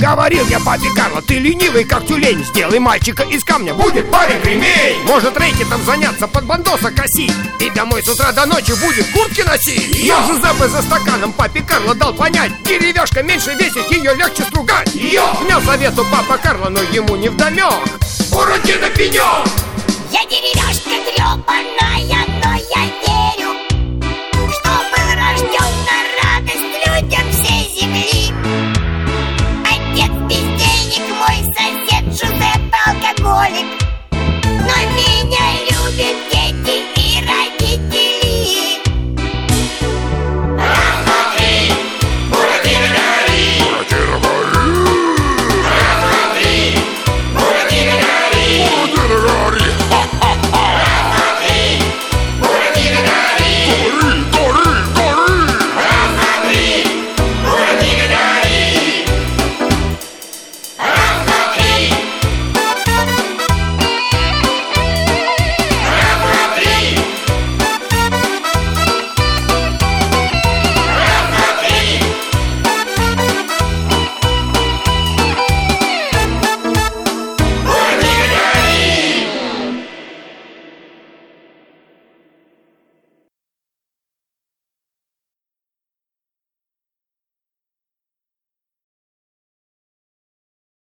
Говорил я папе Карло, ты ленивый как тюлень, сделай мальчика из камня, будет парень кремень. Может рэкетом заняться, под бандоса косить, и домой с утра до ночи будет куртки носить. Но Жузеппе за стаканом папе Карло дал понять, деревяшка меньше весит, ее легче стругать. Внял совету папа Карло, но ему не вдомек. Буратино пенек! Я деревяшка гребаная,